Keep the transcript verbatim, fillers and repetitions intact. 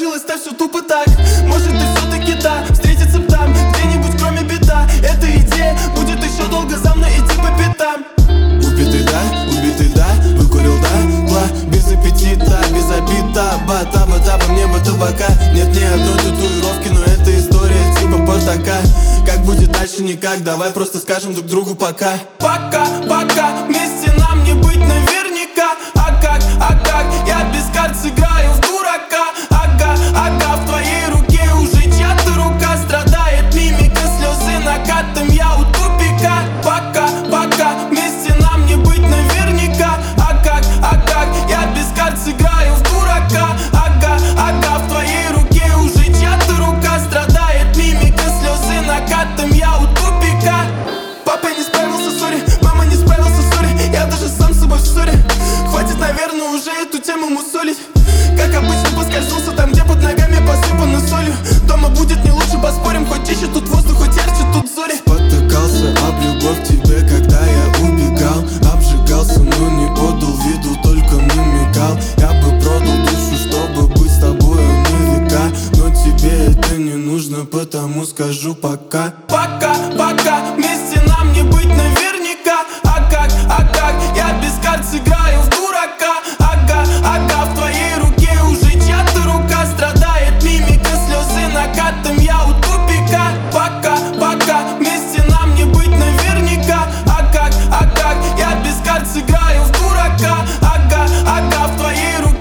получилось-то все тупо так. Может ты все-таки да, встретиться б там где-нибудь кроме бита. Эта идея будет еще долго за мной идти по пятам. Убитый да, убитый да, выкурил да, пла, без аппетита, без обида. Батаба, таба, мне бы табака. Нет ни одной татуировки, но это история типа Спартака. Как будет дальше никак, давай просто скажем друг другу пока. Пока, пока, вместе нам не быть наверняка. А как, а как, я без карт сыграю в дурака. Ага, ага, в твоей руке уже чья-то рука. Страдает мимика, слезы накатом, я у тупика. Пока, пока, вместе нам не быть наверняка. А как, а как, я без карт сыграю в дурака. Ага, ага, в твоей руке уже чья-то рука. Страдает мимика, слезы накатом, я у тупика. Папа не справился, сори, мама не справился, сори. Я даже сам с собой в ссоре. Хватит, наверное, уже эту тему мусолить. Как обычно поскользнулся там, где под ногами посыпано солью. Дома будет не лучше, поспорим, хоть чище тут воздух, хоть ярче тут зори. Спотыкался об любовь к тебе, когда я убегал. Обжигался, но не подал виду, только намекал. Я бы продал душу, чтобы быть с тобою на века. Но тебе это не нужно, потому скажу пока. Пока, пока, вместе нам не быть наверняка. А как, а как, я без карт сыграю в дурака. Ага, ага, в твоей руке уже чья-то рука. Страдает мимика, слезы накатом, я у тупика. Пока, пока, вместе нам не быть наверняка. А как, а как, я без карт сыграю в дурака. Ага, ага, в твоей руке